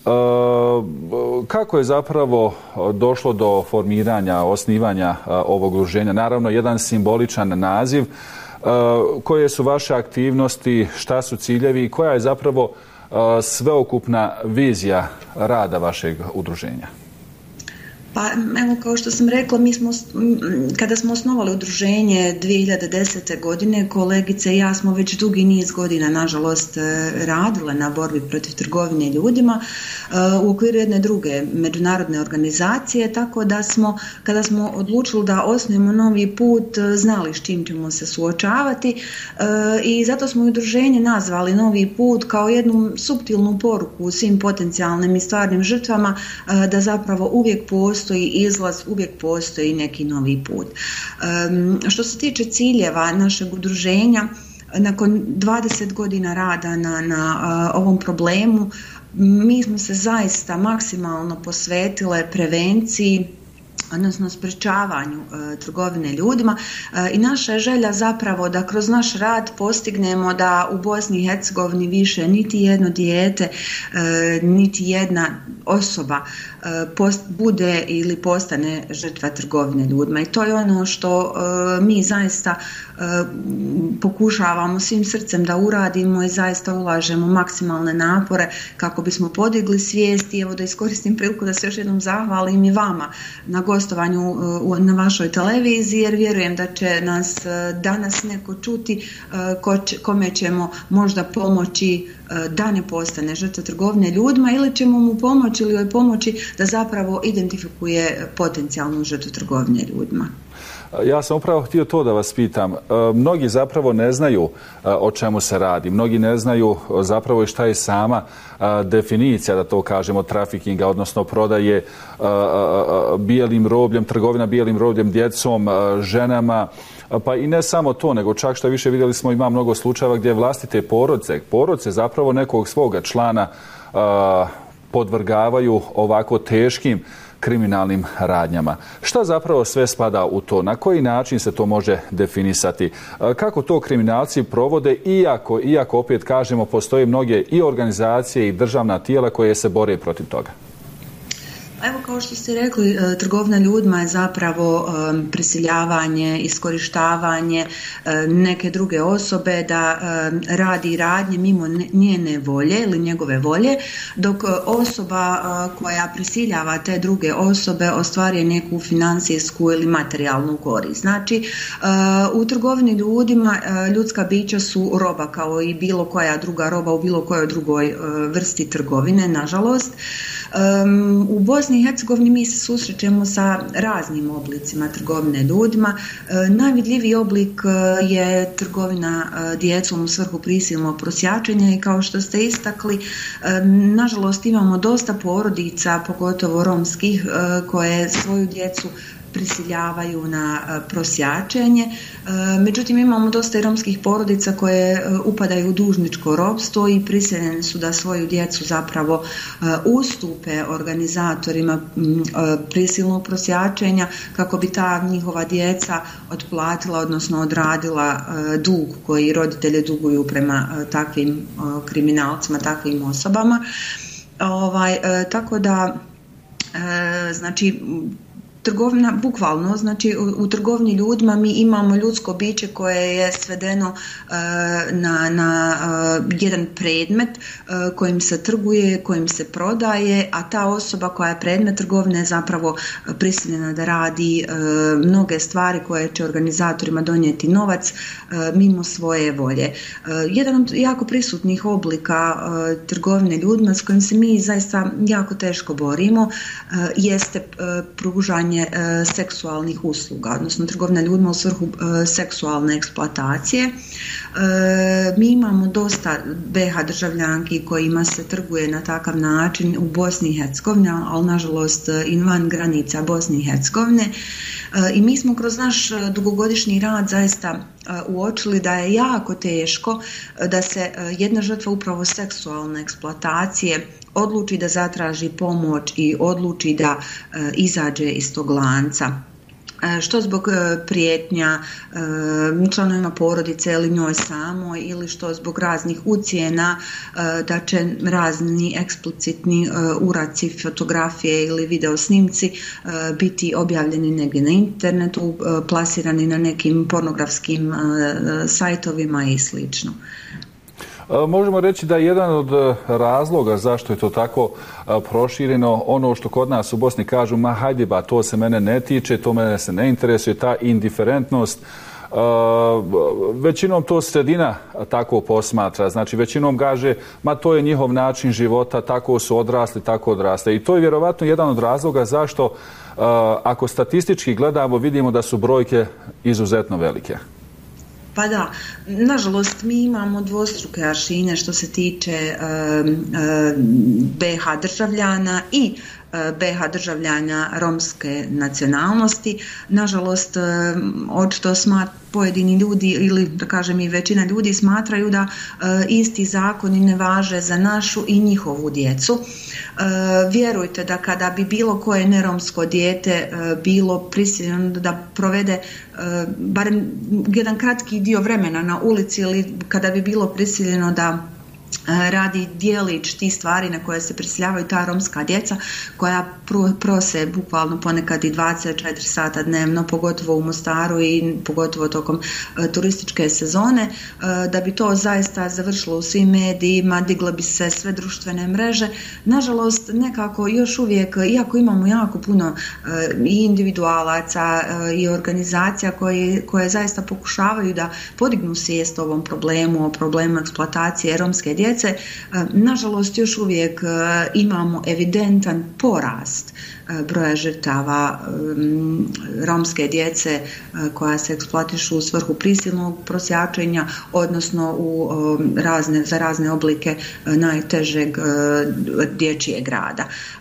Kako je zapravo došlo do formiranja, osnivanja ovog udruženja? Naravno, jedan simboličan naziv. Koje su vaše aktivnosti, šta su ciljevi i koja je zapravo sveukupna vizija rada vašeg udruženja? Pa evo, kao što sam rekla, kada smo osnovali udruženje 2010. godine, kolegice i ja smo već dugi niz godina, nažalost, radile na borbi protiv trgovine ljudima u okviru jedne druge međunarodne organizacije, tako da smo, kada smo odlučili da osnujemo Novi put, znali s čim ćemo se suočavati i zato smo udruženje nazvali Novi put kao jednu suptilnu poruku svim potencijalnim i stvarnim žrtvama da zapravo uvijek postoji izlaz, uvijek postoji neki novi put. Što se tiče ciljeva našeg udruženja, nakon 20 godina rada na ovom problemu, mi smo se zaista maksimalno posvetile prevenciji, odnosno sprečavanju trgovine ljudima i naša je želja zapravo da kroz naš rad postignemo da u Bosni i Hercegovini više niti jedno dijete, niti jedna osoba bude ili postane žrtva trgovine ljudima. I to je ono što mi zaista pokušavamo svim srcem da uradimo i zaista ulažemo maksimalne napore kako bismo podigli svijest. I evo da iskoristim priliku da se još jednom zahvalim i vama na gostovanju na vašoj televiziji, jer vjerujem da će nas danas neko čuti kome ćemo možda pomoći da ne postane žrtva trgovine ljudima ili ćemo mu pomoći ili joj pomoći da zapravo identifikuje potencijalnu žrtvu trgovine ljudima. Ja sam upravo htio to da vas pitam. Mnogi zapravo ne znaju o čemu se radi. Mnogi ne znaju zapravo i šta je sama definicija, da to kažemo, trafikinga, odnosno prodaje bijelim robljem, trgovina bijelim robljem, djecom, ženama. Pa i ne samo to, nego čak što više vidjeli smo, ima mnogo slučajeva gdje vlastite porodice zapravo nekog svoga člana podvrgavaju ovako teškim kriminalnim radnjama. Šta zapravo sve spada u to? Na koji način se to može definisati? Kako to kriminalci provode, iako opet kažemo, postoje mnoge i organizacije i državna tijela koje se bore protiv toga? Evo, kao što ste rekli, trgovina ljudima je zapravo prisiljavanje, iskorištavanje neke druge osobe da radi radnje mimo njene volje ili njegove volje, dok osoba koja prisiljava te druge osobe ostvaruje neku financijsku ili materijalnu korist. Znači, u trgovini ljudima ljudska bića su roba kao i bilo koja druga roba u bilo kojoj drugoj vrsti trgovine, nažalost. U Bosni i Hercegovini mi se susrećemo sa raznim oblicima trgovine ljudima. Najvidljiviji oblik je trgovina djecom u svrhu prisilnog prosjačenja i kao što ste istakli, nažalost imamo dosta porodica, pogotovo romskih, koje svoju djecu prisiljavaju na prosjačenje. Međutim, imamo dosta i romskih porodica koje upadaju u dužničko ropstvo i prisiljene su da svoju djecu zapravo ustupe organizatorima prisilnog prosjačenja kako bi ta njihova djeca otplatila, odnosno odradila dug koji roditelji duguju prema takvim kriminalcima, takvim osobama. Tako da, znači, trgovina, bukvalno, znači u trgovini ljudima mi imamo ljudsko biće koje je svedeno na jedan predmet kojim se trguje, kojim se prodaje, a ta osoba koja je predmet trgovine je zapravo prisiljena da radi mnoge stvari koje će organizatorima donijeti novac mimo svoje volje. Jedan od jako prisutnih oblika trgovine ljudima s kojim se mi zaista jako teško borimo jeste pružanje seksualnih usluga, odnosno trgovina ljudima u svrhu seksualne eksploatacije. Mi imamo dosta BiH državljanki kojima se trguje na takav način u Bosni i Hercegovini, ali nažalost i van granica Bosne i Hercegovine. I mi smo kroz naš dugogodišnji rad zaista uočili da je jako teško da se jedna žrtva upravo seksualne eksploatacije odluči da zatraži pomoć i odluči da izađe iz tog lanca. Što zbog prijetnja članovima porodice ili njoj samoj, ili što zbog raznih ucjena da će razni eksplicitni uraci, fotografije ili video snimci biti objavljeni negdje na internetu, plasirani na nekim pornografskim sajtovima i slično. Možemo reći da je jedan od razloga zašto je to tako prošireno, ono što kod nas u Bosni kažu, ma hajde ba, to se mene ne tiče, to mene se ne interesuje, ta indiferentnost. Većinom to sredina tako posmatra, znači većinom kaže, ma to je njihov način života, tako su odrasli, tako odraste. I to je vjerovatno jedan od razloga zašto, ako statistički gledamo, vidimo da su brojke izuzetno velike. Pa da, nažalost mi imamo dvostruke aršine što se tiče BiH državljana i BiH državljana romske nacionalnosti. Nažalost, očito pojedini ljudi ili da kažem i većina ljudi smatraju da isti zakoni ne važe za našu i njihovu djecu. Vjerujte da kada bi bilo koje neromsko dijete bilo prisiljeno da provede barem jedan kratki dio vremena na ulici ili kada bi bilo prisiljeno da radi dijelić tih stvari na koje se prisiljavaju ta romska djeca koja prose bukvalno ponekad i 24 sata dnevno, pogotovo u Mostaru i pogotovo tokom turističke sezone, da bi to zaista završilo u svim medijima, digle bi se sve društvene mreže. Nažalost, nekako još uvijek, iako imamo jako puno i individualaca i organizacija koje zaista pokušavaju da podignu svijest o ovom problemu, o problemu eksploatacije romske djece, nažalost još uvijek imamo evidentan porast broja žrtava romske djece koja se eksploatišu u svrhu prisilnog prosjačenja, odnosno za razne oblike najtežeg dječjeg rada.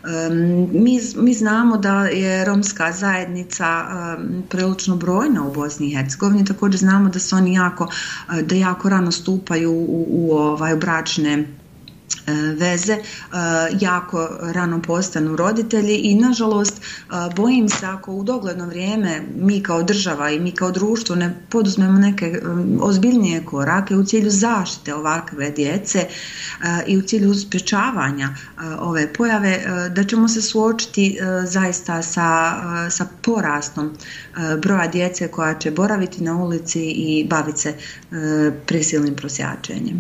Mi znamo da je romska zajednica prilično brojna u Bosni i Hercegovini, također znamo da se oni jako rano stupaju u bračne veze, jako rano postanu roditelji i nažalost bojim se ako u dogledno vrijeme mi kao država i mi kao društvo ne poduzmemo neke ozbiljnije korake u cilju zaštite ovakve djece i u cilju sprječavanja ove pojave, da ćemo se suočiti zaista sa porastom broja djece koja će boraviti na ulici i baviti se prisilnim prosjačenjem.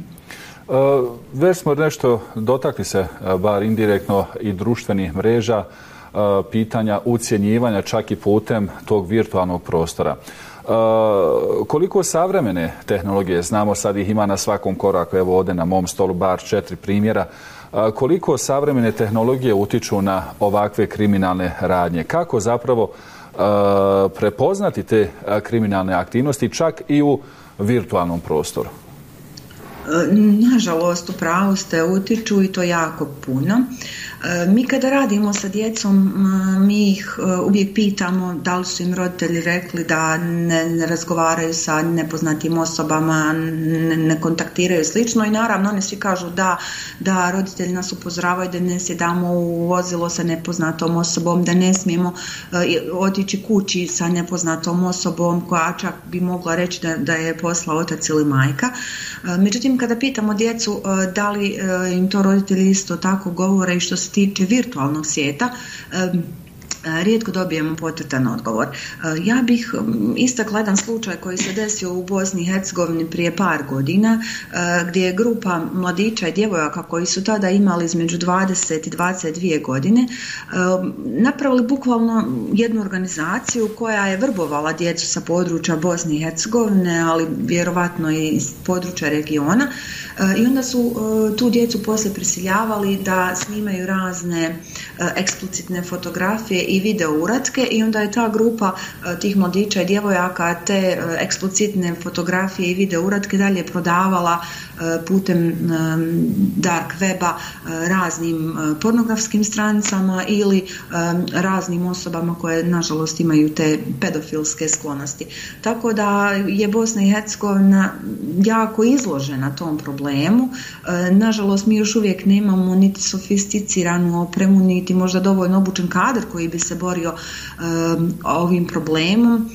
Već smo nešto dotakli se, bar indirektno, i društvenih mreža, pitanja ucjenjivanja čak i putem tog virtualnog prostora. Koliko savremene tehnologije, znamo sad ih ima na svakom koraku, evo ovdje na mom stolu bar 4 primjera, koliko savremene tehnologije utiču na ovakve kriminalne radnje? Kako zapravo prepoznati te kriminalne aktivnosti čak i u virtualnom prostoru? Nažalost, u pravu ste, utiču i to jako puno. Mi kada radimo sa djecom, mi ih uvijek pitamo da li su im roditelji rekli da ne razgovaraju sa nepoznatim osobama, ne kontaktiraju slično i naravno oni svi kažu da roditelji nas upozoravaju da ne sjedamo u vozilo sa nepoznatom osobom, da ne smijemo otići kući sa nepoznatom osobom koja čak bi mogla reći da je poslao otac ili majka. Međutim, kada pitamo djecu da li im to roditelji isto tako govore i što se tiče virtualnog svijeta, rijetko dobijemo potvrdan odgovor. Ja bih istakla jedan slučaj koji se desio u Bosni i Hercegovini prije par godina, gdje je grupa mladića i djevojaka koji su tada imali između 20 i 22 godine napravili bukvalno jednu organizaciju koja je vrbovala djecu sa područja Bosne i Hercegovine, ali vjerovatno i iz područja regiona, i onda su tu djecu poslije prisiljavali da snimaju razne eksplicitne fotografije i i video uratke i onda je ta grupa tih mladića i djevojaka te eksplicitne fotografije i video uratke dalje prodavala putem dark weba raznim pornografskim stranicama ili raznim osobama koje nažalost imaju te pedofilske sklonosti. Tako da je Bosna i Hercegovina jako izložena tom problemu. Nažalost mi još uvijek nemamo niti sofisticiranu opremu, niti možda dovoljno obučen kadar koji bi se borio ovim problemom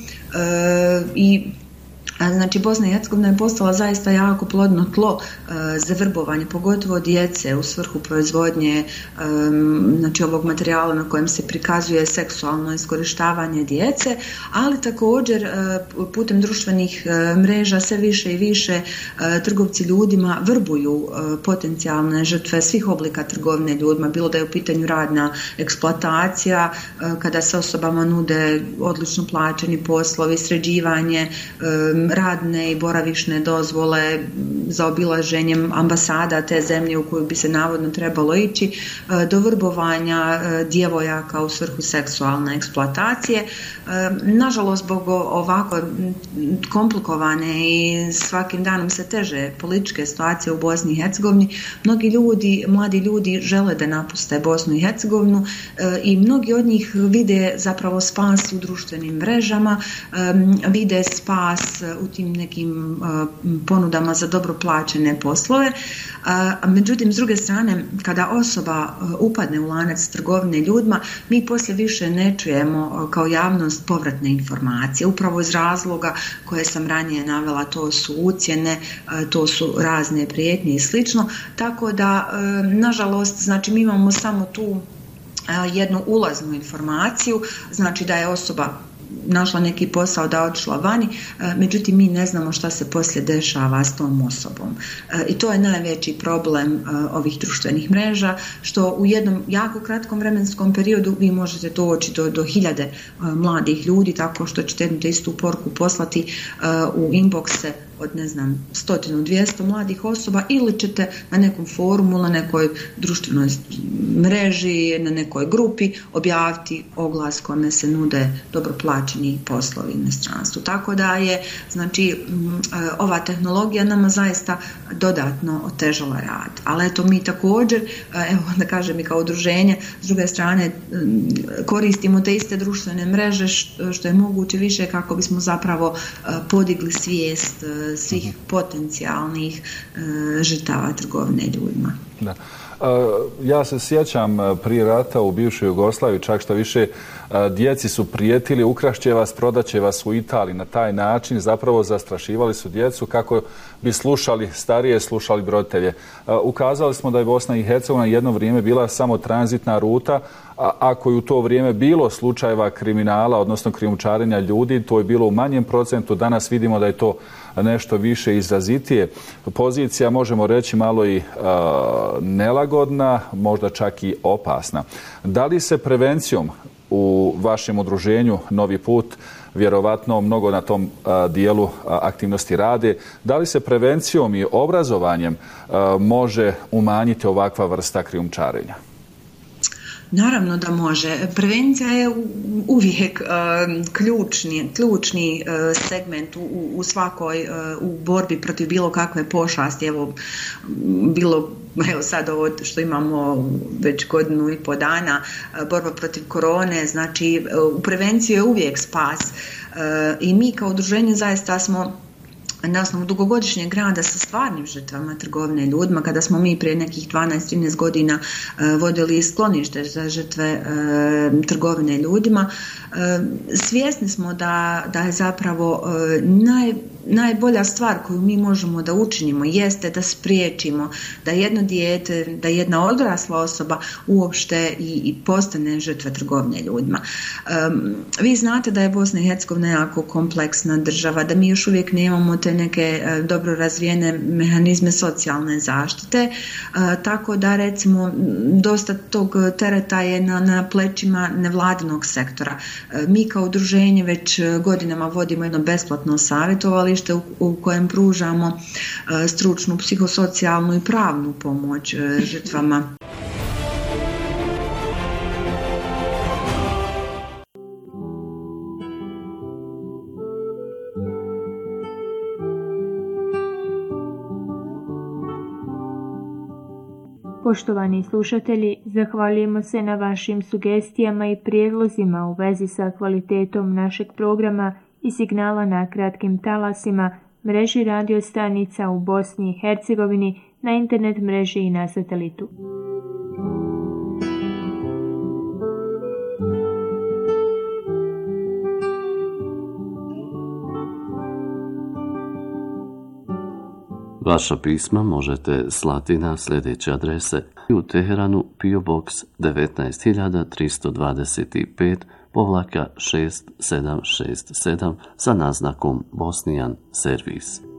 i znači Bosna i Hercegovina je postala zaista jako plodno tlo za vrbovanje, pogotovo djece u svrhu proizvodnje znači ovog materijala na kojem se prikazuje seksualno iskorištavanje djece, ali također putem društvenih mreža sve više i više trgovci ljudima vrbuju potencijalne žrtve svih oblika trgovine ljudima, bilo da je u pitanju radna eksploatacija, kada se osobama nude odlično plaćeni poslovi, sređivanje radne i boravišne dozvole za obilaženjem ambasada te zemlje u koju bi se navodno trebalo ići, do vrbovanja djevojaka u svrhu seksualne eksploatacije. Nažalost, zbog ovako komplikovane i svakim danom se teže političke situacije u Bosni i Hercegovini, mnogi ljudi, mladi ljudi žele da napuste Bosnu i Hercegovinu i mnogi od njih vide zapravo spas u društvenim mrežama, vide spas u tim nekim ponudama za dobro plaćene poslove. Međutim, s druge strane, kada osoba upadne u lanac trgovine ljudima, mi poslije više ne čujemo kao javnost povratne informacije. Upravo iz razloga koje sam ranije navela, to su ucjene, to su razne prijetnje i slično. Tako da, nažalost, znači mi imamo samo tu jednu ulaznu informaciju, znači da je osoba našla neki posao, da je otišla vani, međutim mi ne znamo šta se poslije dešava s tom osobom. I to je najveći problem ovih društvenih mreža, što u jednom jako kratkom vremenskom periodu vi možete doći do hiljade mladih ljudi tako što ćete jednu te istu poruku poslati u inboxe od 100-200 mladih osoba ili ćete na nekom forumu, na nekoj društvenoj mreži, na nekoj grupi objaviti oglas kome se nude dobro plaćeni poslovi u inostranstvu. Tako da je znači ova tehnologija nama zaista dodatno otežala rad. Ali eto mi također, evo da kažem i kao udruženje, s druge strane koristimo te iste društvene mreže što je moguće više kako bismo zapravo podigli svijest svih potencijalnih žrtava trgovine ljudima. Da. Ja se sjećam prije rata u bivšoj Jugoslaviji, čak što više djeci su prijetili, ukrašće vas, prodaće vas u Italiji. Na taj način zapravo zastrašivali su djecu kako bi slušali starije, slušali roditelje. Ukazali smo da je Bosna i Hercegovina jedno vrijeme bila samo tranzitna ruta, ako je u to vrijeme bilo slučajeva kriminala, odnosno krijumčarenja ljudi, to je bilo u manjem procentu. Danas vidimo da je to nešto više izrazitije. Pozicija, možemo reći, malo i nelagodna, možda čak i opasna. Da li se prevencijom u vašem udruženju Novi put, vjerovatno mnogo na tom dijelu aktivnosti rade, da li se prevencijom i obrazovanjem može umanjiti ovakva vrsta krijumčarenja? Naravno da može. Prevencija je uvijek ključni segment u svakoj u borbi protiv bilo kakve pošasti. Evo sad ovo što imamo već 1.5 godina, borba protiv korone, znači u prevenciji je uvijek spas. I mi kao udruženje zaista smo na osnovu dugogodišnjeg rada sa stvarnim žrtvama trgovine ljudima, kada smo mi prije nekih 12-13 godina vodili sklonište za žrtve trgovine ljudima, svjesni smo da je zapravo najbolja stvar koju mi možemo da učinimo jeste da spriječimo da jedno dijete, da jedna odrasla osoba uopšte i postane žrtva trgovine ljudima. Vi znate da je Bosna i Hercegovina jako kompleksna država, da mi još uvijek nemamo te neke dobro razvijene mehanizme socijalne zaštite, tako da recimo dosta tog tereta je na plećima nevladinog sektora. Mi kao udruženje već godinama vodimo jedno besplatno savjetovalište u kojem pružamo stručnu, psihosocijalnu i pravnu pomoć žrtvama. Poštovani slušatelji, zahvaljujemo se na vašim sugestijama i prijedlozima u vezi sa kvalitetom našeg programa i signala na kratkim talasima, mreži radio stanica u Bosni i Hercegovini, na internet mreži i na satelitu. Vaša pisma možete slati na sljedeće adrese: u Teheranu PO Box 19325-6767 sa naznakom Bosnijan servis.